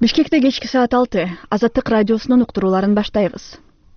Бишкекте кечки саат 6 Азаттык радиосунун уктурууларын баштайбыз.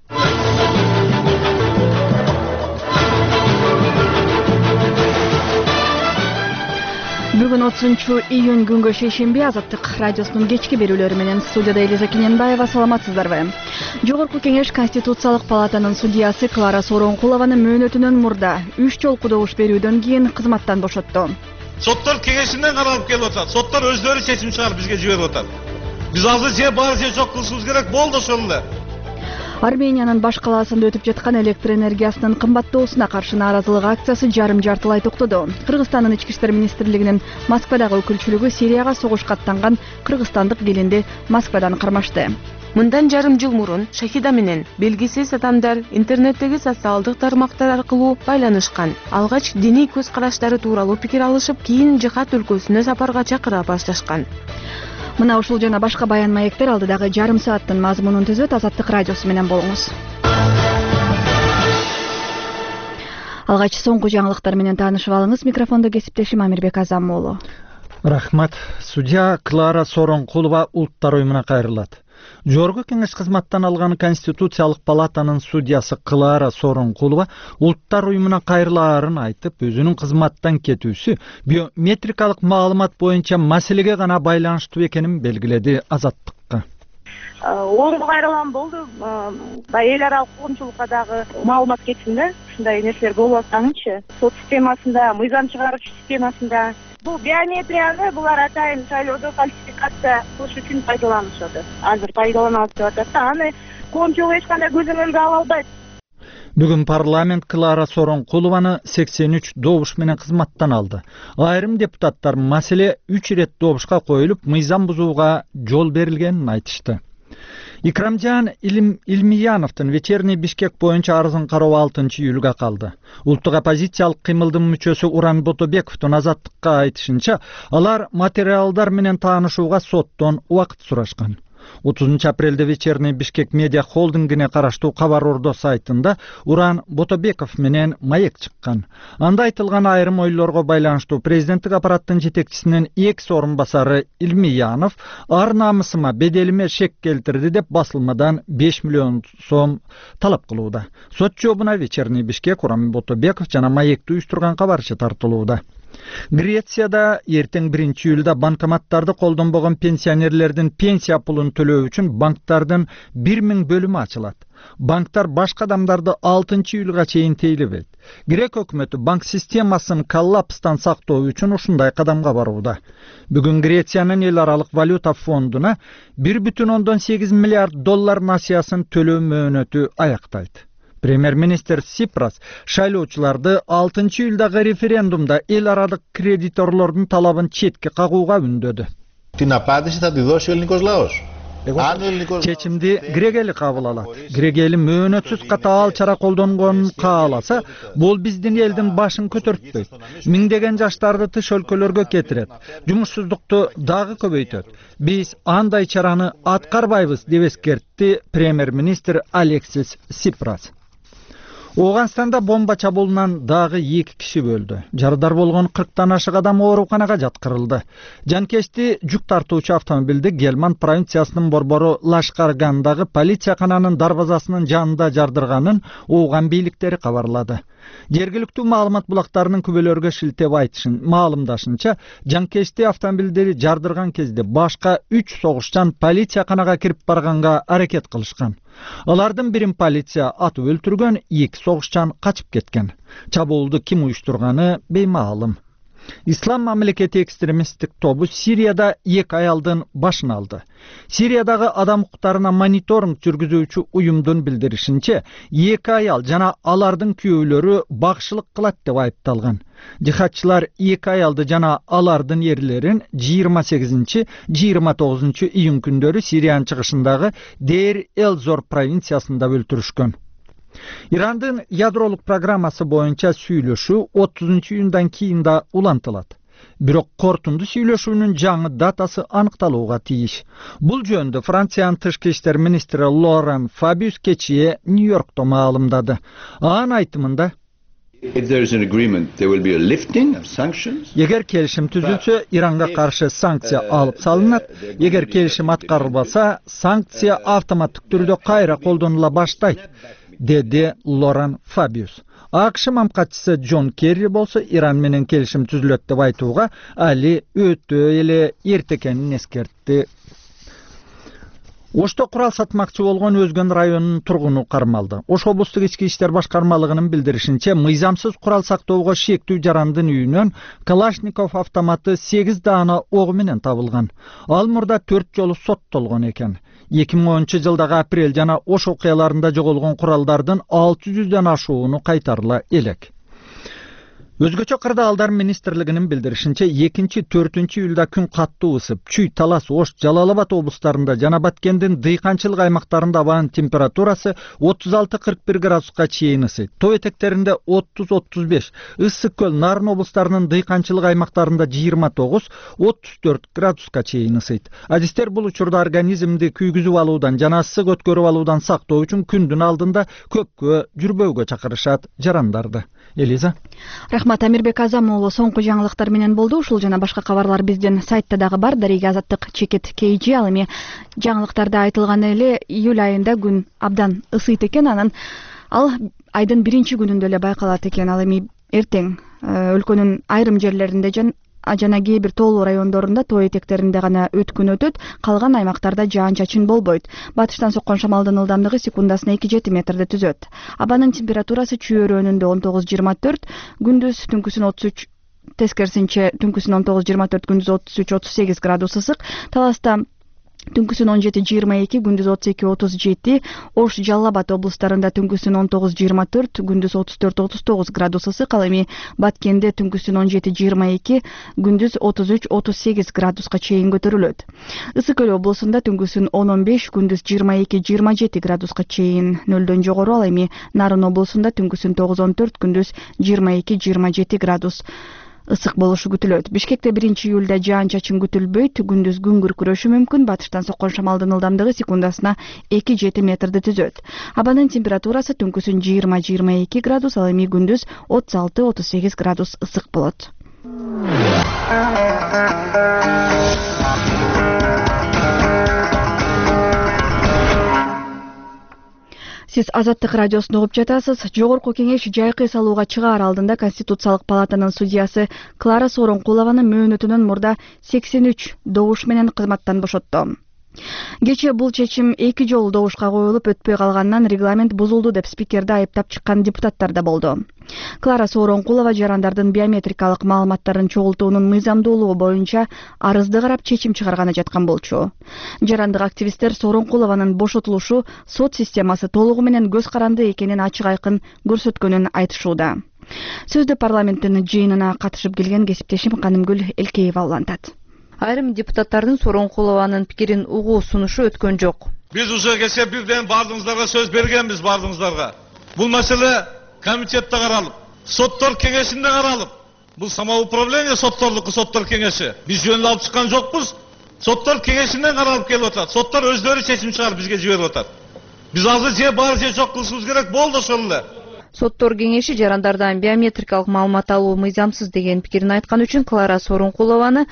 Бүгүн 30-июнь күнгө шейшемби Азаттык радиосунун кечки берүүлөрү менен студияда Элиза Кененбаева. Саламатсыздарбы? Жогорку кеңеш Конституциялык палатанын судьясы Клара Сооронкулованы мөөнөтүнөн мурда 3 жолку добуш берүүдөн кийин кызматтан бошотту. Соттор кеңешинен каралып келип атат. Соттор өздөрү чечим чыгарып бизге жиберип атат. Биз азыр же баары же жок кылышыбыз керек болду ошол эле. Армениянын баш калаасында өтүп жаткан электр энергиясынын кымбаттоосуна каршы нааразылык акциясы жарым-жартылай токтоду. Кыргызстандын ички иштер министрлигинин Москвадагы өкүлчүлүгү Сирияга согушка аттанган кыргызстандык келинди Москвадан кармашты. Мындан жарым жыл мурун Шахида менен белгисиз адамдар интернеттеги социалдык тармактар аркылуу байланышкан. Алгач диний көз караштары тууралуу пикир алышып, кийин жихад өлкөсүнө сапарга чакыра башташкан. Мына ушул жана башка баян маектер алдыдагы жарым сааттын мазмунун түзөт. Азаттык радиосу менен болуңуз. Алгач соңку жаңылыктар менен таанышып алыңыз. Микрофондо кесиптешим Амирбек Азам уулу. Рахмат. Судья Клара Сооронкулова улуттар уюмуна кайрылат. Жогорку кеңеш кызматтан алган Конституциялык палатанын судьясы Клара Сооронкулова улуттар уюмуна кайрылаарын айтып, өзүнүн кызматтан кетүүсү биометрикалык маалымат боюнча маселеге гана байланыштуу экенин белгиледи Азаттыкка. Оңго кайрылган болду. Эл аралык коомчулукка дагы маалымат кетсин да. Ушундай нерселер болуп атсаңычы. Сот системасында, мыйзам чыгаруучу системасында бул биометрияны булар атайын шайлоодо фальсификация кылыш үчүн пайдаланышат. Азыр пайдаланабыз деп атат да, аны коомчулук эч кандай көз өнүгө ала албайт. Бүгүн парламент Клара Сооронкулованы 83 добуш менен кызматтан алды. Айрым депутаттар маселе 3 ирет добушка коюлуп, мыйзам бузууга жол берилгенин айтышты. Икрамжан Илмияновдун вечерний Бишкек боюнча арызын кароо 6-июлга калды. Улуттук оппозициялык кыймылдын мүчөсү Уран Ботобековдун Азаттыкка айтышынча, алар материалдар менен таанышууга соттон убакыт сурашкан. 30 апрелде вечерний Бишкек медиа холдингине караштуу Кабар Ордо сайтында Уран Ботобеков менен маек чыккан. Анда айтылган айрым ойлорго байланыштуу президенттик аппараттын жетекчисинин экс орун басары Илмиянов ар намысыма, беделиме шек келтирди деп басылмадан 5 миллион сом талап кылууда. Сот жообуна вечерний Бишкек, Уран Ботобеков жана маекти уюштурган кабарчы тартылууда. Грецияда эртең 1-июлда банкоматтарды колдонбогон пенсионерлердин пенсия пулун төлөө үчүн банктардын 1000 бөлүмү ачылат. Банктар башка адамдарды 6-июлга чейин тейлебейт. Грек өкмөтү банк системасын коллапстан сактоо үчүн ушундай кадамга барууда. Бүгүн Грециянын эл аралык валюта фондуна 1,8 миллиард доллар насыясын төлөө мөөнөтү аяктайт. Премьер-министр Сипрас шайлоочуларды 6-июлдагы референдумда эл аралык кредиторлордун талабын четке кагууга үндөдү. Чечимди грек эли кабыл алат. Грек эли мөөнөтсүз катаал чара колдонгонун кааласа, бул биздин элдин башын көтөртпөйт. Миңдеген жаштарды тыш өлкөлөргө кетирет. Жумушсуздукту дагы көбөйтөт. Биз андай чараны аткарбайбыз деп эскертти премьер-министр Алексис Сипрас. Оганстанда бомба чабуулунан дагы 2 киши өлдү. Жарыдар болгон 40тан ашык адам ооруканага жаткырылды. Жанкечти жүк тартуучу автомобилди Гелманд провинциясынын борбору Лашкаргандагы полициякананын дарбазасынын жанында жардырганын Ооган бийликтери кабарлады. Жергиликтүү маалымат булактарынын күбөлөргө шилтеп маалымдашынча, жанкечти автомобилдери жардырган кезде башка 3 согушчан полицияканага кирип барганга аракет кылышкан. Алардын бирин полиция атып өлтүргөн, 2 согушчан качып кеткен. Чабуулду ким уюштурганы беймаалым. Ислам мамлекети экстремисттик тобу Сирияда 2 аялдын башын алды. Сириядагы адам укуктарына мониторинг жүргүзүүчү уюмдун билдиришинче, 2 аял жана алардын күйөөлөрү багышылык кылат деп айыпталган. Жихадчылар 2 аялды жана алардын эрлерин 28-29 июнь күндөрү Сириянын чыгышындагы Дейр-эль-Зор провинциясында өлтүрүшкөн. Ирандын ядролук программасы боюнча сүйлөшүү 30-июндан кийин да улантылат. Бирок кортунду сүйлөшүүнүн жаңы датасы аныкталууга тийиш. Бул жөнүндө Франциянын тышкы иштер министри Лорен Фабиус кечээ Нью-Йоркто маалымдады. Анын айтымында If there is an agreement, there will be a lifting of sanctions. Егер келишим түзүлсө, Иранга каршы санкция алып салынат. Егер келишим аткарылбаса, санкция автоматтык түрдө кайра колдонула баштайт, деди Лоран Фабиус. АКШ мамкатчысы Джон Керри болсо Иран менен келишим түзүлөт деп айтууга али өтө эле эрте экенин эскертти. Ошто курал сатмакчы болгон Өзгөн районунун тургуну кармалды. Ош облустук ички иштер башкармалыгынын билдиришинче, мыйзамсыз курал сактоого шектүү жарандын үйүнөн Калашников автоматы 8 даана ого менен табылган. Ал мурда 4 жолу соттолгон экен. 2010 жылдагы апрель жана Ош окуяларында жоголгон куралдардын 600дөн ашууну кайтарыла элек. Өзгөчө кырдаалдар министрлигинин билдиришинче 2-4 июлда күн каттуу ысып, Чүй, Талас, Ош, Жалал-Абад облустарында жана Баткендин дыйканчылык аймактарында абанын температурасы 36-41 градуска чейин ысыйт. Тоо этектеринде 30-35, Ысык көл, Нарын облустарынын дыйканчылык аймактарында 29-34 градуска чейин ысыйт. Адистер бул учурда организмди күйгүзүп алуудан жана ысык өткөрүп алуудан сактоо үчүн күндүн алдында көпкө жүрбөөгө чакырышат жарандарды. Элиза. Рахмат, Амирбек Азам уулу соңку жаңылыктар менен болду. Ушул жана башка кабарлар биздин сайтта дагы бар. Дарига Азаттык чекит KG. Ал эми жаңылыктарда айтылган эле июль айында күн абдан ысыйт экен. Анан ал айдын 1-күнүндө эле байкалат экен. Ал эми эртең өлкөнүн айрым жерлеринде жана кээ бир тоолуу райондорунда тоо этектеринде гана өткүн өтөт, калган аймактарда жаан-чачын болбойт. Батыштан соккон шамалдын ылдамдыгы секундасына 2-7 метрди түзөт. Абанын температурасы Чүй өрөөнүндө 19-24, күндүз түнкүсүн 33, тескерисинче түнкүсүн 19-24, күндүз 33-38 градус ысык. Таласта түнкүсүн 17-22, күндүз 32-37, Ош, Жалал-Абад облустарында түнкүсүн 19-24, күндүз 34-39 градус ысык. Ал эми Баткенде түнкүсүн 17-22, күндүз 33-38 градуска чейин көтөрүлөт. Ысык көл облусунда түнкүсүн 10-15, күндүз 22-27 градуска чейин нөлдөн жогору. Ал эми Нарын облусунда түнкүсүн 9-14, күндүз 22-27 градус ысык болушу күтүлөт. Бишкекте 1-июлда жаан-чачын күтүлбөйт, күндүз күн күркүрөшү мүмкүн. Батыштан соккон шамалдын ылдамдыгы секундасына 2-7 метрди түзөт. Абанын температурасы түнкүсүн 20-22 градус, ал эми күндүз 36-38 градус ысык болот. Сиз Азаттык радиосун угуп жатасыз. Жогорку кеңеш жайкы салууга чыгаар алдында Конституциялык палатанын судьясы Клара Сооронкулованы мөөнөтүнөн мурда 83 добуш менен кызматтан бошотту. Кечээ бул чечим 2 жолу добушка коюлуп өтпөй калганынан регламент бузулду деп спикерди айыптап чыккан депутаттар да болду. Клара Сооронкулова жарандардын биометрикалык маалыматтарын чогултуунун мыйзамдуулугу боюнча арызды карап чечим чыгарганы жаткан болчу. Жарандык активисттер Сооронкулованын бошотулушу сот системасы толугу менен көз каранды экенин ачык айкын көрсөткөнүн айтышууда. Сөздү парламенттин жыйынына катышып келген кесиптешим Канымгүл Элкеева улантат. Айрым депутаттардын Сооронкулованын пикирин угуу сунушу өткөн жок. Биз уже кечээ бирден бардыңыздарга сөз бергенбиз, бардыңыздарга. Бул маселе комитетте каралып, соттор кеңешинде каралып. Бул самоуправление соттордуку, соттор кеңеши. Биз жөнүндө алып чыккан жокпуз. Соттор кеңешинден каралып келип атат. Соттор өздөрү чечим чыгарып бизге жиберип атат. Биз азыр же бар же жок кылышыбыз керек болду ошол эле. Соттор кеңеши жарандардан биометрикалык маалымат алуу мыйзамсыз деген пикирин айткан үчүн Клара Сооронкулованы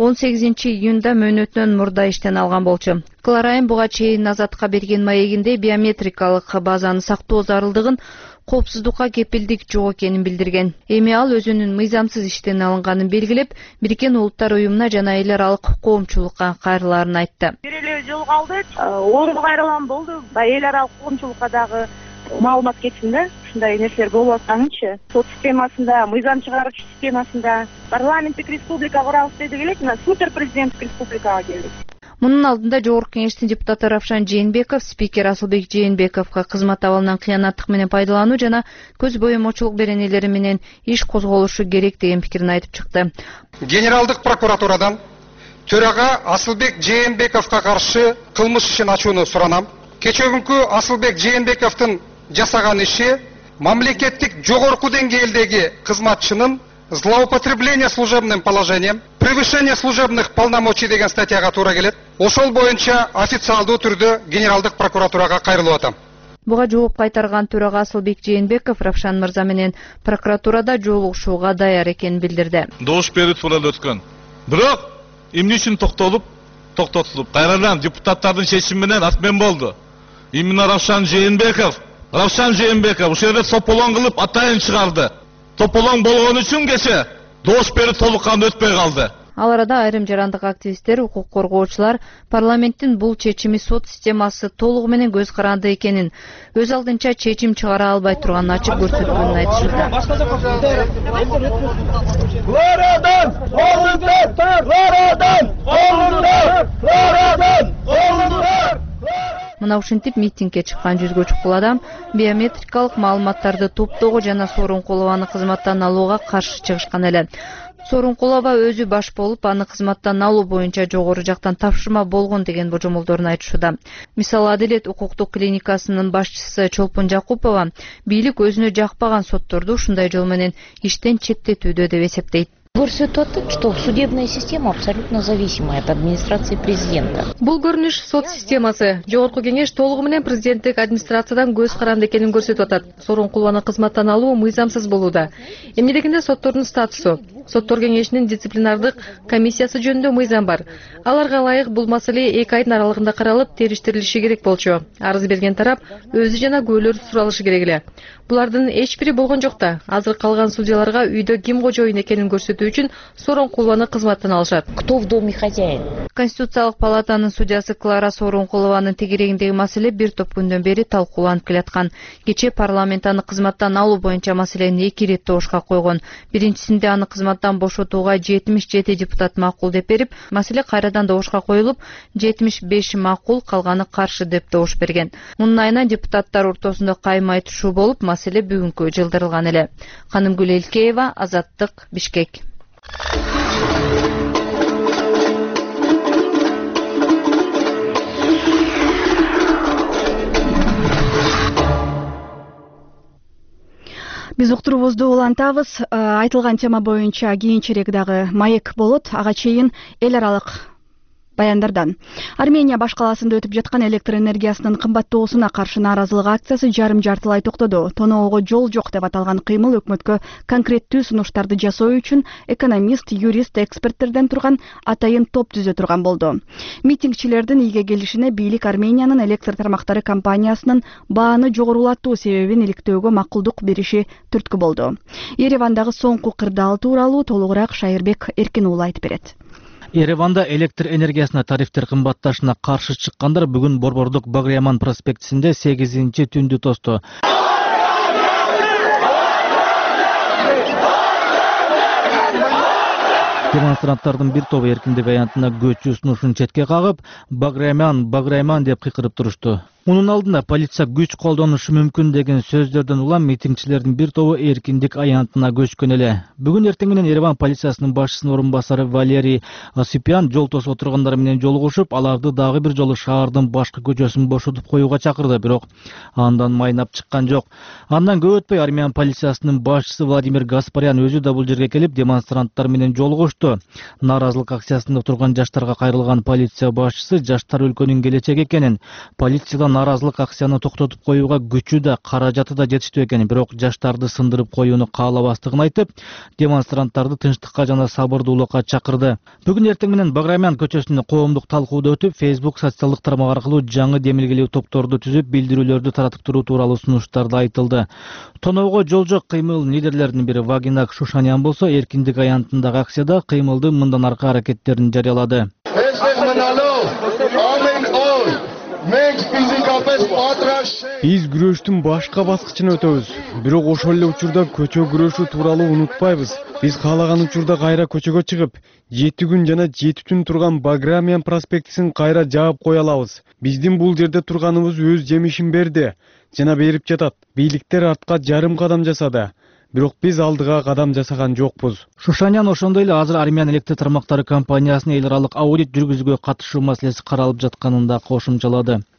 18 июнда мөөнөтүнөн мурда иштен алган болчу. Клара айым буга чейин Азатка берген маегинде биометрикалык базаны сактоо зарылдыгын, коопсуздукка кепилдик жок экенин билдирген. Эми ал өзүнүн мыйзамсыз иштен алынганын белгилеп, Бириккен Улуттар уюмуна жана эл аралык коомчулукка кайрылаарын айтты. Бир эле жол калды, оңго кайрылган болду. Эл аралык коомчулукка дагы маалымат кетсин да, ушундай нерселер болуп атканынчы. Сот системасында, мыйзам чыгаруучу системасында парламенттик республика курабыз дедик элек, супер президенттик республикага келдик. Мунун алдында Жогорку кеңештин депутаты Равшан Жээнбеков спикер Асылбек Жээнбековго кызмат абалынан кыянаттык менен пайдалануу жана көз боемочулук беренелери менен иш козголушу керек деген пикирин айтып чыкты. Генералдык прокуратурадан төрага Асылбек Жээнбековго каршы кылмыш ишин ачууну суранам. Кечөгүнкү Асылбек Жээнбековдун жасаган иши мамлекеттик жогорку деңгээлдеги кызматчынын злоупотребление служебным положением, превышение служебных полномочий деген статьяга туура келет. Ошол боюнча официалдуу түрдө Генералдык прокуратурага кайрылып атам. Буга жооп кайтарган төрага Асылбек Жээнбеков Равшан мырза менен прокуратурада жолугушууга даяр экенин билдирди. Добуш берүү тууралуу өткөн. Бирок эмне үчүн токтотулуп, кайрадан депутаттардын чечими менен атмен болду. Именно Равшан Жээнбеков ушул жерде тополоң кылып атайын чыгарды. Тополоң болгон үчүн кече добуш берүү толук кандуу өтпөй калды. Ал арада айрым жарандык активисттер, укук коргоочулар парламенттин бул чечими сот системасы толугу менен көз каранды экенин, өз алдынча чечим чыгара албай турганын ачык көрсөткөнүн айтышты. Мына ушинтип митингге чыккан жүзгө чукул адам биометрикалык маалыматтарды топтоого жана Сооронкулованы кызматтан алууга каршы чыгышкан эле. Сооронкулова өзү баш болуп, аны кызматтан алуу боюнча жогору жактан тапшырма болгон деген божомолдорун айтышууда. Мисалы, Адилет укуктук клиникасынын башчысы Чолпон Жакупова бийлик өзүнө жакпаган сотторду ушундай жол менен иштен четтетүүдө деп эсептейт. Көрсөтүп атат, что судебная система абсолютно зависимая от администрации президента. Бул көрүнүш сот системасы, жогорку кеңеш толугу менен президенттик администрациядан көз каранды экенин көрсөтүп атат. Сооронкулованы кызматтан алуу мыйзамсыз болууда. Эмне дегенде соттордун статусу, соттор кеңешинин дисциплинардык комиссиясы жөнүндө мыйзам бар. Аларга ылайык бул маселе 2 айдын аралыгында каралып, териштирилиши керек болчу. Арыз берген тарап өзү жана күбөлөр суралышы керек эле. Булардын эч бири болгон жок да. Азыр калган судьяларга үйдө ким кожоюн экенин көрсөтүү үчүн Сооронкулованы кызматтан алышат. Кто в доме хозяин? Конституциялык палатанын судьясы Клара Сооронкулованын тегерегиндеги маселе бир топ күндөн бери талкууланып келаткан. Кечээ парламент аны кызматтан алуу боюнча маселени 2 ирет добушка койгон. Биринчисинде аны кызматтан бошотууга 77 депутат макул деп берип, маселе кайрадан добушка коюлуп, 75 макул, калганы каршы деп добуш берген. Мунун айынан депутаттар ортосунда кайма айтышуу болуп, маселе бүгүнкү жылдырылган эле. Канымгүл Элкеева, Азаттык, Бишкек. Биз уктуруубузду улантабыз. Айтылган тема боюнча кийинчерээк дагы маек болот. Ага чейин эл аралык баяндардан. Армения баш калаасында өтүп жаткан электр энергиясынын кымбаттоосуна каршы нааразылык акциясы жарым-жартылай токтоду. Тоноого жол жок деп аталган кыймыл өкмөткө конкреттүү сунуштарды жасоо үчүн экономист, юрист, эксперттерден турган атайын топ түзө турган болду. Митингчилердин ийге келишине бийлик Армениянын электр тармактары компаниясынын бааны жогорулатуу себебин иликтөөгө макулдук бериши түрткү болду. Еревандагы соңку кырдаал тууралуу толугураак Шайырбек Эркин уулу айтып берет. Ереванда электр энергиясына тарифтер кымбатташына каршы чыккандар бүгүн Борбордук Баграйман проспектисинде 8-чи түндү тосту. Демонстранттардын бир тобу эркиндик аянтына көчүү сунушун четке кагып, Баграйман деп кыйкырып турушту. Мунун алдында полиция күч колдонушу мүмкүн деген сөздөрдөн улам митингчилердин бир тобу эркиндик аянтына көчкөн эле. Бүгүн эртең менен Ереван полициясынын башчысынын орун басары Валерий Осипян жол тосуп отургандар менен жолугушуп, аларды дагы бир жолу шаардын башкы көчөсүн бошотуп коюуга чакырды, бирок андан майнап чыккан жок. Андан көп өтпөй Армян полициясынын башчысы Владимир Гаспарян өзү да бул жерге келип демонстранттар менен жолугушту. Нааразылык акциясында турган жаштарга кайрылган полиция башчысы жаштар өлкөнүн келечеги экенин, полициядан нааразылык акцияны токтотуп коюуга күчү да, каражаты да жетиштүү экенин, бирок жаштарды сындырып коюуну каалабастыгын айтып, демонстранттарды тынчтыкка жана сабырдуулукка чакырды. Бүгүн эртең менен Баграйман көчөсүндө коомдук талкууда өтүп, Facebook социалдык тармак аркылуу жаңы демилгелүү топторду түзүп, билдирүүлөрдү таратып туруу тууралуу сунуштарды айтылды. Тоноого жол жок кыймыл лидерлеринин бири Вагинак Шушанян болсо, эркиндик аянтындагы акцияда кыймылдын мындан аркы аракеттерин жарыялады. Биз күрөштүн башка баскычына өтөбүз. Бирок ошол эле учурда көчө күрөшү тууралуу унутпайбыз. Биз каалаган учурда кайра көчөгө чыгып, 7 күн жана 7 түн турган Баграйман проспектисин кайра жаап кое алабыз. Биздин бул жерде турганыбыз өз жемишин берди жана берип жатат. Бийликтер артка жарым кадам жасады. Бирок биз алдыга кадам жасаган жокпуз. Шушанян ошондой эле азыр Армян электр тармактары компаниясынын эл аралык аудит жүргүзүүгө катышуу маселеси каралып жатканын да кошумчалады.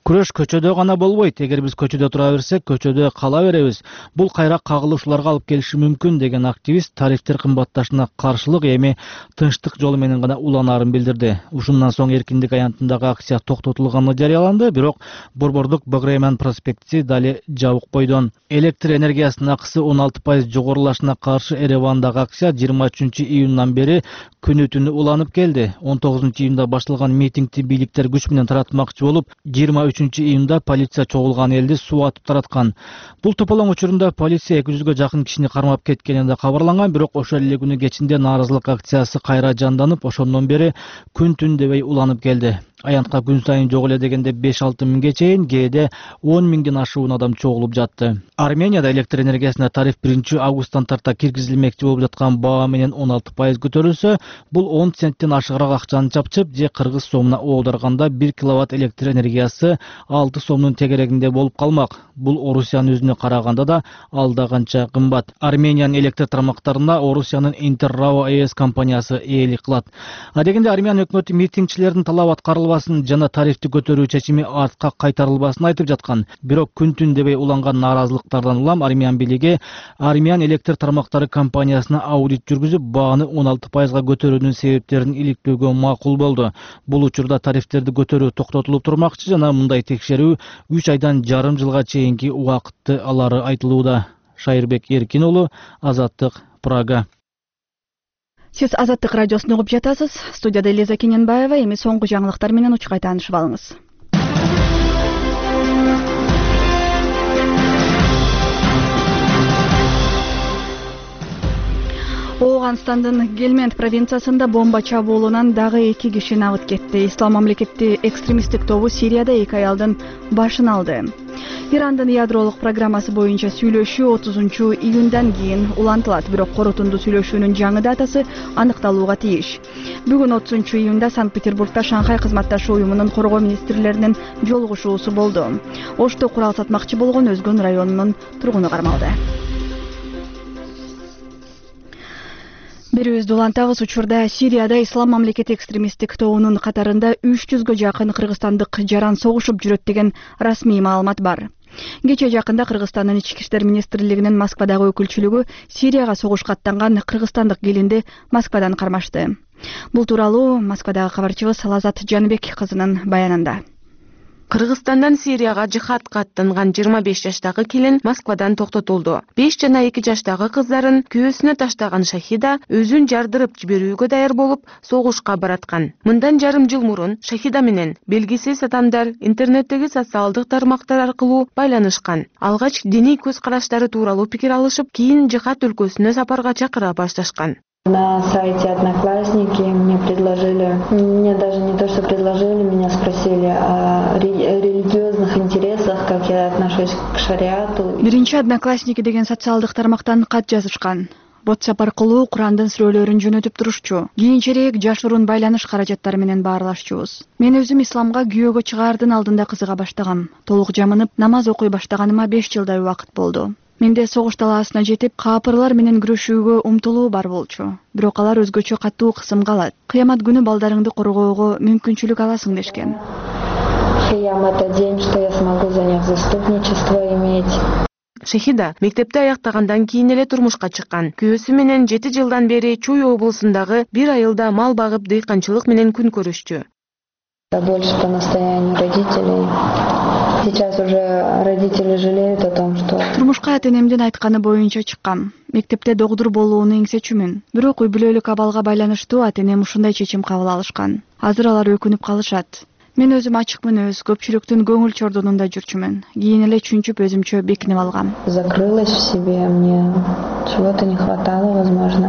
Күрөш көчөдө гана болбойт. Эгер биз көчөдө тура берсек, көчөдө кала беребиз. Бул кайра кагылышууларга алып келиши мүмкүн деген активист тарифтер кымбатташына каршылык эми тынчтык жолу менен гана уланаарын билдирди. Ушундан соң эркиндик аянтындагы акция токтотулганы жарыяланды, бирок Борбордук Баграйман проспекти дали жабык койдон. Электр энергиясынын акысы 16% жогорулашына каршы Еревандагы акция 23 июндан бери күнү түнү уланып келди. 19 июнда башталган митингди бийликтер күч менен таратмакчы болуп, 23 июнда полиция чогулган элди суу атып тараткан. Бул тополоң учурунда полиция 200-гө жакын кишини кармап кеткени да кабарланган, бирок ошол эле күнү кечинде нааразылык акциясы кайра жанданып, ошондон бери күн түн дебей уланып келди. Аянтка күн сайын жок эле дегенде 5-6 миңге чейин, кээде 10 миңден ашуун адам чогулуп жатты. Арменияда электр энергиясына тариф 1 августтан тарта киргизилмекчи болуп жаткан баа менен 16% көтөрүлсө, бул 10 центтен ашыгыраак акчаны чапчып, же кыргыз сомуна оодарганда 1 киловатт электр энергиясы 6 сомдун тегерегинде болуп калмак. Бул Орусиянын өзүнө караганда да алда канча кымбат. Армениянын электр тармактарына Орусиянын Интеррао АЭС компаниясы ээлик кылат. Дегенде Армян өкмөтү митингчилердин талабы аткарылбасын жана тарифти көтөрүү чечими артка кайтарылбасын айтып жаткан. Бирок күн түн дебей уланган нааразылыктардан улам Армян бийлиги Армян электр тармактары компаниясына аудит жүргүзүп, бааны 16%га көтөрүүнүн себептерин иликтөөгө макул болду. Бул учурда тарифтерди көтөрүү токтотулуп турмакчы жана мындай текшерүү 3 айдан жарым жылга чейинки убакытты алары айтылууда. Шайырбек Эркин уулу, Азаттык, Прага. Сиз Азаттык радиосун угуп жатасыз. Студияда Элиза Кененбаева, эми соңку жаңылыктар менен учкай таанышып алыңыз. Ооганстандын Гельмент провинциясында бомба чабуулунан дагы 2 киши набыт кетти. Ислам мамлекети экстремисттик тобу Сирияда 2 аялдын башын алды. Ирандын ядролук программасы боюнча сүйлөшүү 30 июндан кийин улантылат, бирок корутунду сүйлөшүүнүн жаңы датасы аныкталууга тийиш. Бүгүн 30 июнда Санкт-Петербургда Шанхай кызматташуу уюмунун коргоо министрлеринин жолугушуусу болду. Ошто курал сатмакчы болгон Өзгөн районунун тургуну кармалды. Бирибизди улантабыз, учурда Сирияда Ислам мамлекети экстремисттик тобунун катарында 300гө жакын кыргызстандык жаран согушуп жүрөт деген расмий маалымат бар. Кече жакында Кыргызстандын ички иштер министрлигинин Москвадагы өкүлчүлүгү Сирияга согушка аттанган кыргызстандык келинди Москвадан кармашты. Бул тууралуу Москвадагы кабарчыбыз Лазат Жанбек кызынын баянында. Кыргызстандан Сирияга жихадка аттанган 25 жаштагы келин Москвадан токтотулду. 5 жана 2 жаштагы кыздарын күйөөсүнө таштаган Шахида өзүн жардырып жиберүүгө даяр болуп, согушка бараткан. Мындан жарым жыл мурун Шахида менен белгисиз адамдар интернеттеги социалдык тармактар аркылуу байланышкан. Алгач диний көз караштары тууралуу пикир алышып, кийин жихад өлкөсүнө сапарга чакыра башташкан. На сайте Одноклассники мне даже не то, что предложили, меня спросили о религиозных интересах, как я отношусь к шариату. Биринчи Одноклассники деген социалдык тармактан кат жазышкан. WhatsApp аркылуу Курандын сүрөлөрүн жөнөтүп турушчу. Кийинчерээк жашыруун байланыш каражаттары менен баарлашчубуз. Мен өзүм исламга күйөөгө чыгаардын алдында кызыга баштагам. Толук жамынып, намаз окуй баштаганыма 5 жылдай убакыт болду. Менде согуш талаасына жетип, каапырлар менен күрөшүүгө умтулуу бар болчу. Бирок алар өзгөчө катуу кысымга алат. Кыямат күнү балдарыңды коргоого мүмкүнчүлүк аласың дешкен. Кыям — это день, что я смогу за них заступничество иметь. Шахида мектепти аяктагандан кийин эле турмушка чыккан. Күйөөсү менен 7 жылдан бери Чуй облусундагы бир айылда мал багып дыйканчылык менен күн көрүшчү. Больше по настоянию родителей. Сейчас уже родители жалеют о том, что... Турмушка атенемдин айтканы боюнча чыккам. Мектепте догдур болууну эңсечүмүн. Бирок үй бүлөлүк абалга байланыштуу атенем ушундай чечим кабыл алышкан. Азыр алар өкүнүп калышат. Мен өзүм ачык мүнөз, көпчүлүктүн көңүл чордунунда жүрчүмүн. Кийин эле чүнчүп өзүмчө бекинип алгам. Закрылась в себе, мне чего-то не хватало, возможно.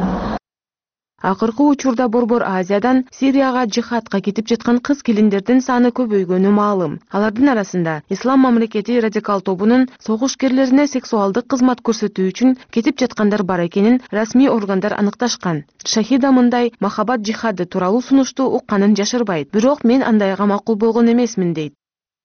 Акыркы учурда Борбор Азиядан Сирияга жихадка кетип жаткан кыз келиндердин саны көбөйгөнү маалым. Алардын арасында Ислам мамлекети радикал тобунун согушкерлерине сексуалдык кызмат көрсөтүү үчүн кетип жаткандар бар экенин расмий органдар аныкташкан. Шахида мындай махабат жихады тууралуу сунушту укканын жашырбайт. Бирок мен андайга макул болгон эмесмин дейт.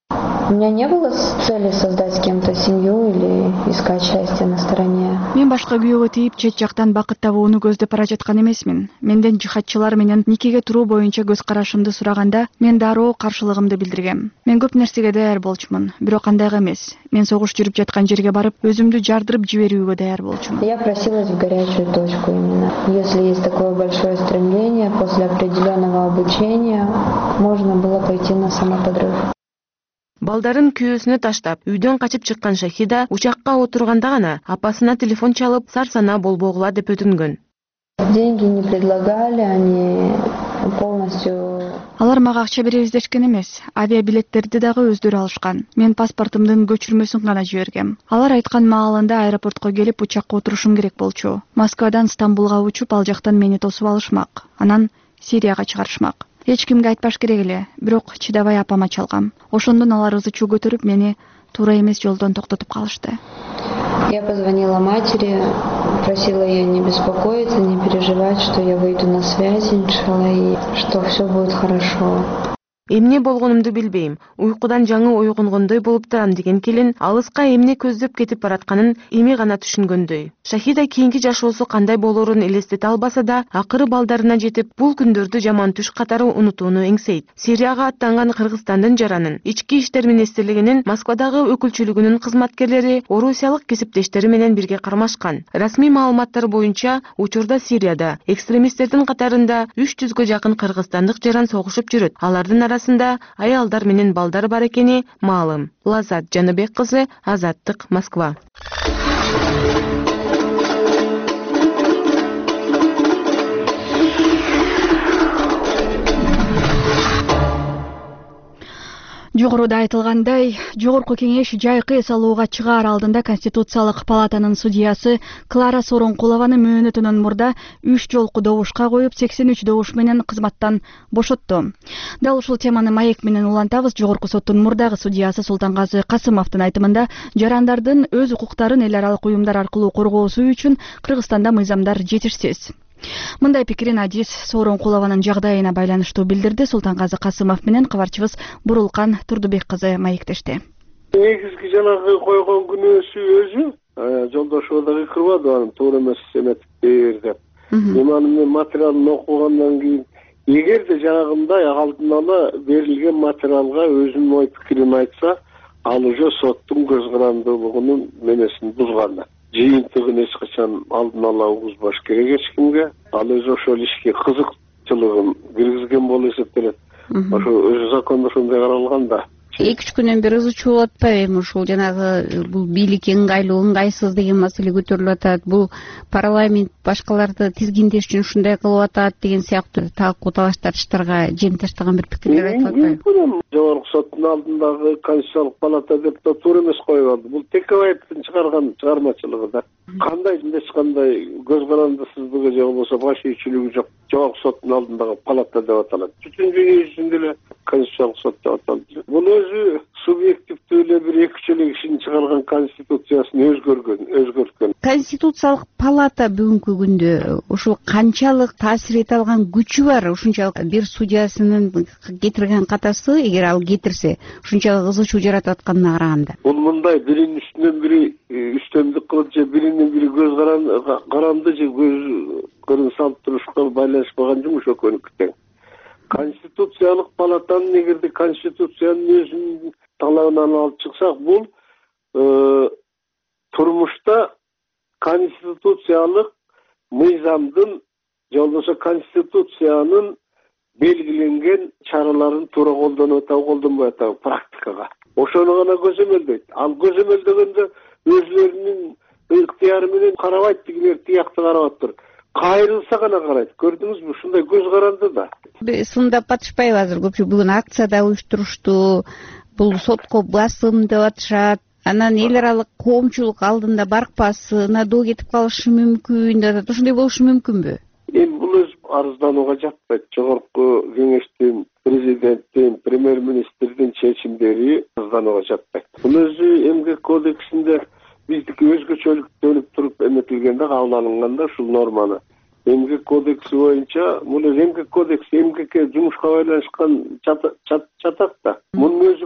У меня не было цели создать с кем-то семью или искать счастье на стороне. Мен башка күйөөгө тийип чет жактан бакыт табууну көздөп бара жаткан эмесмин. Менден жихадчылар менен никеге туруу боюнча көз карашымды сураганда мен дароо каршылыгымды билдиргем. Мен көп нерсеге даяр болчумун, бирок андайга эмес. Мен согуш жүрүп жаткан жерге барып, өзүмдү жардырып жиберүүгө даяр болчумун. Я просилась в горячую точку именно. Если есть такое большое стремление, после определенного обучения можно было пойти на самоподрыв. Балдарын күйөөсүнө таштап, үйдөн качып чыккан Шахида учакка отурганда гана апасына телефон чалып, сарсана болбогула деп өтүнгөн. Деньги не предлагали, они полностью... Алар мага акча беребиз дешкен эмес. Авиабилеттерди дагы өздөрү алышкан. Мен паспортумдун көчүрмөсүн гана жибергем. Алар айткан маалында аэропортко келип учакка отурушум керек болчу. Москвадан Стамбулга учуп, ал жактан мени тосуп алышмак. Анан Сирияга чыгарышмак. Эч кимге айтпаш керек эле, бирок чыдабай апама чалгам. Ошондон алар ызы чуу көтөрүп, мени туура эмес жолдон токтотуп калышты. Я позвонила матери, просила ее не беспокоиться, не переживать, что я выйду на связь, иншалла, и что все будет хорошо. Эмне болгонумду билбейм. Уйкудан жаңы ойгонгондой болуп турам деген келин алыска эмне көздөп кетип баратканын эми гана түшүнгөндөй. Шахида кийинки жашоосу кандай болорун элестете албаса да, акыры балдарына жетип, бул күндөрдү жаман түш катары унутууну эңсейт. Сирияга аттанган Кыргызстандын жаранын, Ички иштер министрлигинин Москвадагы өкүлчүлүгүнүн кызматкерлери орусиялык кесиптештери менен бирге кармашкан. Расмий маалыматтар боюнча, учурда Сирияда экстремисттердин катарында 300гө жакын кыргызстандык жаран согушуп жүрөт. Алардын арасында аялдар менен балдар бар экени маалым. Лазат Жаныбек кызы, Азаттык, Москва. Жогоруда айтылгандай, Жогорку кеңеш жайкы эс алууга чыгаар алдында Конституциялык палатанын судьясы Клара Сооронкулованы мөөнөтүнөн мурда 3 жолку добушка коюп, 83 добуш менен кызматтан бошотту. Дал ушул теманы маек менен улантабыз. Жогорку соттун мурдагы судьясы Султангазы Касымовдун айтымында, жарандардын өз укуктарын эл аралык уюмдар аркылуу коргоосу үчүн Кыргызстанда мыйзамдар жетишсиз. Мындай пикирин Адис Сооронкулованын жагдайына байланыштуу билдирди. Султангазы Касымов менен кабарчыбыз Бурулкан Турдубек кызы маектешти. Негизги жанагы койгон күнөөсү өзү жолдошуна да кырбады, анын туура эмес эметип бер деп. Мен материалын окугандан кийин, эгерде жанагындай алдын ала берилген материалга өзүнүн ой пикирин айтса, ал уже соттун көз карандылыгынын менесин бузган. Жыйынтыгын эч качан алдын ала угузбаш керек эч кимге. Ал өзү ошол ишке кызыкчылыгын киргизген болуп эсептелет. Ошо өзү закондо ошондой каралган да. 2-3 күнөн бери ызы чуулуп атпайбы? Ушул жанагы бул бийликке ыңгайлуу, ыңгайсыз деген маселе көтөрүлүп атат. Бул парламент башкаларды тизгиндеш үчүн ушундай кылып атат деген сыяктуу талкуу талаштарга жем таштаган бир пикирлер айтып атпайбы? Жогорку соттун алдындагы Конституциялык палата деп да туура эмес коюп алды. Бул Текебаевдин чыгарган чыгармачылыгы да. Кандай эч кандай көз карандысыздыгы же болбосо баш ийүүчүлүгү жок. Жогорку соттун алдындагы палата деп аталат. Бүтүн дүйнө жүзүндө эле Конституциялык сот деп аталды. Бул өзү субъективдүү эле бир экичилик кишинин чыгарган конституциясын өзгөрткөн. Конституциялык палата бүгүнкү күндө ушул канчалык таасир эте алган күчү бар? Ушунчалык бир судьясынын кетирген катасы, эгер ал кетирсе, ушунчалык ызы чуу жаратып атканына караганда. Бул мындай биринин үстүнөн бири үстөмдүк кылып же биринин бири көз каранды же көз көрүн салып турушка байланышпаган жумуш экөөнүкү тең. Конституциялык палатанын эгерде конституциянын өзүнүн талабынан алып чыксак, бул турмушта конституциялык мыйзамдын же болбосо конституциянын белгиленген чараларын туура колдонуп атабы, колдонбой атабы практикага. Ошону гана көзөмөлдөйт. Ал көзөмөлдөгөндө өзүлөрүнүн ыктыяры менен карабайт, тигилер тиякты карап атыр. Кайрылса гана карайт. Көрдүңүзбү? Ушундай көз каранды да. Сындап атышпайбы азыр? Көпчүлүк бүгүн акцияда уюштурушту. Бул сотко басым деп атышат. Анан эл аралык коомчулук алдында баркпасына доо кетип калышы мүмкүн деп атат. Ошондой болушу мүмкүнбү? Бул өз арызданууга жатпайт. Жогорку кеңештин, президенттин, премьер-министрдин чечимдери арызданууга жатпайт. Бул өзү эмгек кодексинде биздики өзгөчөлүктөнүп туруп эметилгенде, кабыл алынганда ушул норманы. Эмгек кодекси боюнча, бул эмгек кодекси эмгекке жумушка байланышкан чатак да. Мунун өзү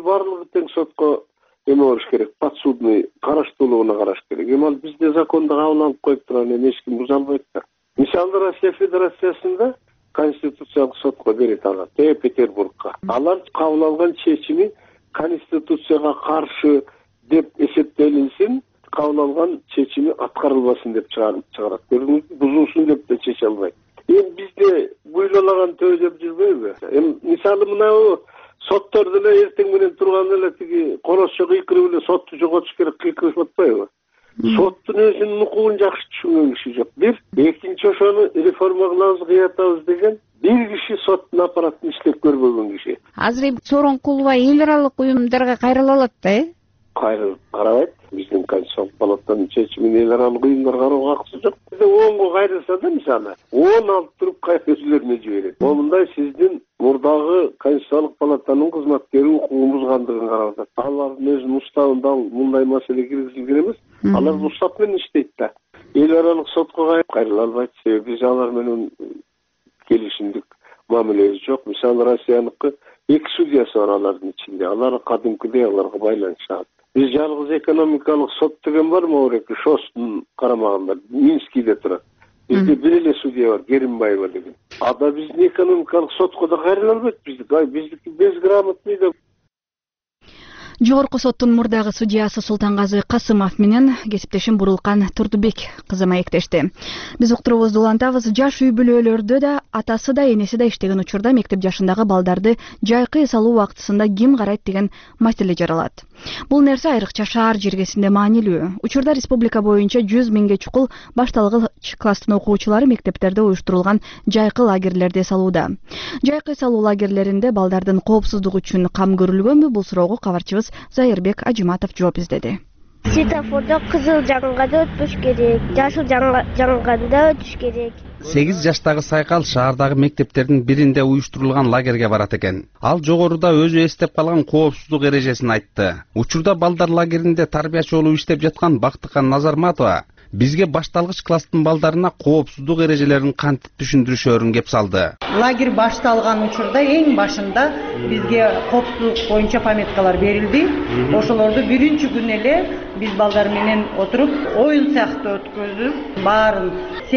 барлыгы тең сотко эме болуш керек, подсудный караштуулугуна караш керек. Эми ал бизде закондо кабыл алып коюп турган эми эч ким буза албайт да. Мисалы Россия Федерациясында Конституциялык сотко берет алат, Петербургка. Алар кабыл алган чечими Конституцияга каршы деп эсептелинсин, кабыл алган чечими аткарылбасын деп чыгарат. Бузулсун деп да чече албайт. Эми бизде буйлаган төзөп жүрбөйбү? Эми мисалы мына соттор деле эртең менен турганда эле тиги коросчо кыйкырып эле сотту жоготуш керек кыйкырышып атпайбы? Соттун өзүнүн укугун жакшы түшүнгөн киши жок. Бир, экинчи ошону реформа кылабыз, кыятабыз деген бир киши соттун аппаратын иштеп көрбөгөн киши. Азыр Сооронкулова эл аралык уюмдарга кайрыла алат да, Кайрылып карабайт. Биздин Конституциялык палатанын чечимин эл аралык уюмдар кароого акысы жок. Бизде 10го кайрылса да мисалы 10 алып туруп кайра өзүлөрүнө жиберет. Момундай сиздин мурдагы Конституциялык палатанын кызматкери укугун бузгандыгын карап атат. Алардын өзүнүн уставында мындай маселе киргизилген эмес. Алар устав менен иштейт да. Эл аралык сотко кайрыла албайт. Себеби биз алар менен келишимдик мамилебиз жок. Мисалы Россияныкы 2 судьясы бар алардын ичинде. Алар кадимкидей аларга байланышат. Биз жалгыз экономикалык сот деген бар, Мауреки Шостун карамагында, Минскийде турат. Бизде бир эле судья бар, Керимбаева деген. Ада биздин экономикалык сотко да кайрыла албайт. Биздики безграмотный да. Жогорку соттун мурдагы судьясы Султангазы Касымов менен кесиптешим Бурулкан Турдубек кызы маектешти. Биз уктурубузду улантабыз. Жаш үй бүлөлөрдө да атасы да энеси да иштеген учурда мектеп жашындагы балдарды жайкы эс алуу убактысында ким карайт деген маселе жаралат. Бул нерсе айрыкча шаар жергесинде маанилүү. Учурда республика боюнча 100 миңге чукул башталгыч класстын окуучулары мектептерде уюштурулган жайкы лагерлерде эс алууда. Жайкы эс алуу лагерлеринде балдардын коопсуздугу үчүн кам көрүлгөнбү? Бул суроого кабарчыбыз Зайырбек Ажиматов жооп издеди. Светофордо кызыл жанганда өтүш керек, жашыл жанганда өтүш керек. 8 жаштагы Сайкал шаардагы мектептердин биринде уюштурулган лагерге барат экен. Ал жогоруда өзү эстеп калган коопсуздук эрежесин айтты. Учурда балдар лагеринде тарбиячы болуп иштеп жаткан Бактыкан Назарматова бизге башталгыч класстын балдарына коопсуздук эрежелерин кантип түшүндүрүшөрүн кеп салды. Лагерь башталган учурда эң башында бизге коопсуздук боюнча пометкалар берилди. Ошолорду биринчи күн эле биз балдар менен отуруп, оюн сыяктуу өткөзүп, баарын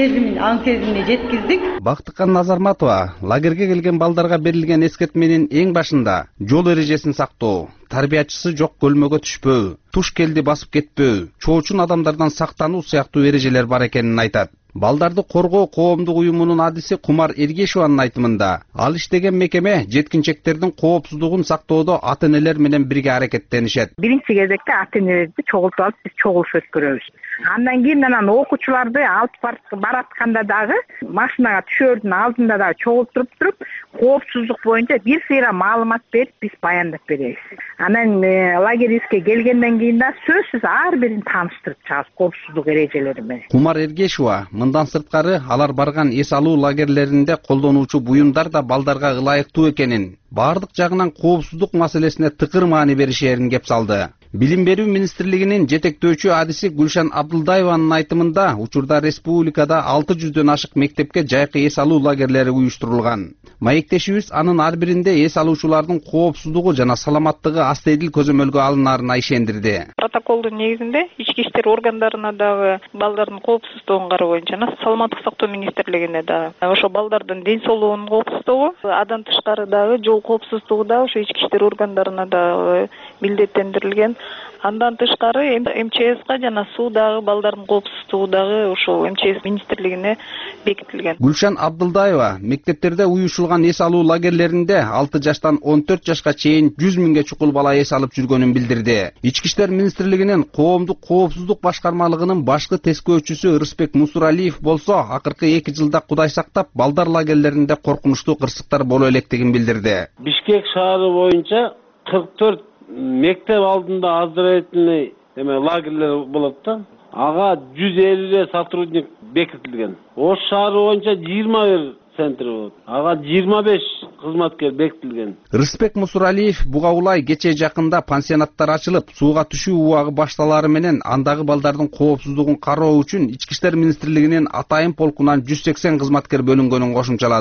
аң сезимине жеткиздик. Бактыкан Назарматова лагерге келген балдарга берилген эскертменин эң башында жол эрежесин сактоо, тарбиячысы жок көлмөгө түшпөө, туш келди басып кетпөө, чоочун адамдардан сактануу сыяктуу эрежелер бар экенин айтат. Балдарды коргоо коомдук уюмунун адиси Кумар Эргешеванын айтымында, ал иштеген мекеме жеткинчектердин коопсуздугун сактоодо ата-энелер менен бирге аракеттенишет. Биринчи кезекте ата-энелерди чогултуп алып биз чогулуш өткөрөбүз. Андан кийин анан окуучуларды алып баратканда дагы машинага түшөөрдүн алдында дагы чогултуруп туруп, коопсуздук боюнча бир сыйра маалымат берип биз баяндап беребиз. Анан лагерибизге келгенден кийин да сөзсүз ар бирин тааныштырып чыгабыз коопсуздук эрежелери менен. Кумар Эргешева мындан сырткары алар барган эс алуу лагерлеринде колдонуучу буюмдар да балдарга ылайыктуу экенин, бардык жагынан коопсуздук маселесине тыкыр маани беришерин кеп салды. Билим берүү министрлигинин жетектөөчү адиси Гүлшан Абдулдаеванын айтымында, учурда республикада 600дөн ашык мектепке жайкы эс алуу лагерлери уюштурулган. Маектешибиз анын ар биринде эс алуучулардын коопсуздугу жана саламаттыгы астедил көзөмөлгө алынарына ишендирди. Протоколдун негизинде ички иштер органдарына дагы балдардын коопсуздугун кароо боюнча саламаттык сактоо министрлигине дагы ошо балдардын ден соолугунун коопсуздугу, андан тышкары дагы жол коопсуздугу да ошо ички иштер органдарына дагы милдеттендирилген. Андан тышкары МЧСка жана суудагы балдардын коопсуздугу дагы ошол МЧС министрлигине бекитилген. Гүлшан Абдулдаева мектептерде уюшулган эс алуу лагерлеринде 6 жаштан 14 жашка чейин 100 миңге чукул бала эс алып жүргөнүн билдирди. Ички иштер министрлигинин коомдук коопсуздук башкармалыгынын башкы тескөөчүсү Рыспек Мусуралиев болсо, акыркы 2 жылда Кудай сактап балдар лагерлеринде коркунучтуу кырсыктар боло электигин билдирди. Бишкек шаары боюнча 44 мектеп алдында оздоровительный лагерлер болот да. Ага 150 сотрудник бекитилген. Ош шаары боюнча 21 центр болот. Ага 25 кызматкер бекитилген. Рыспек Мусуралиев буга улай кече жакында пансионаттар ачылып, сууга түшүү убагы башталары менен андагы балдардын коопсуздугун кароо үчүн Ички иштер министрлигинин атайын полкунан 180 кызматкер бөлүнгөнүн кошумчалады.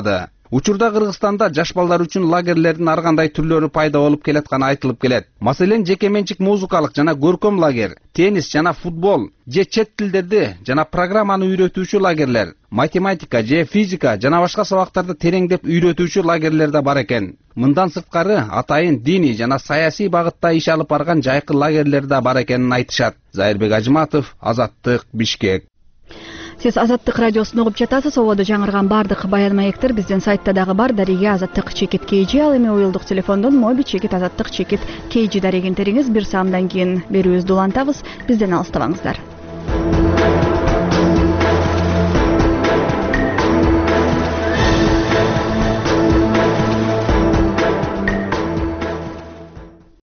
Учурда Кыргызстанда жаш балдар үчүн лагерлердин ар кандай түрлөрү пайда болуп келатканы айтылып келет. Маселен, жеке менчик музыкалык жана көркөм лагер, теннис жана футбол, же чет тилдерди жана программаны үйрөтүүчү лагерлер, математика же физика жана башка сабактарды тереңдеп үйрөтүүчү лагерлер да бар экен. Мындан сырткары атайын диний жана саясий багытта иш алып барган жайкы лагерлер да бар экенин айтышат. Зайырбек Ажыматов, Азаттык, Бишкек. Сиз Азаттык радиосун угуп жатасыз. Ободо жаңырган бардык баян маектер биздин сайтта дагы бар. Дареге Азаттык чекит KG, ал эми уюлдук телефондон моби чекит Азаттык чекит KG дарегин териңиз. 1 саамдан кийин берүүбүздү улантабыз. Бизден алыстабаңыздар.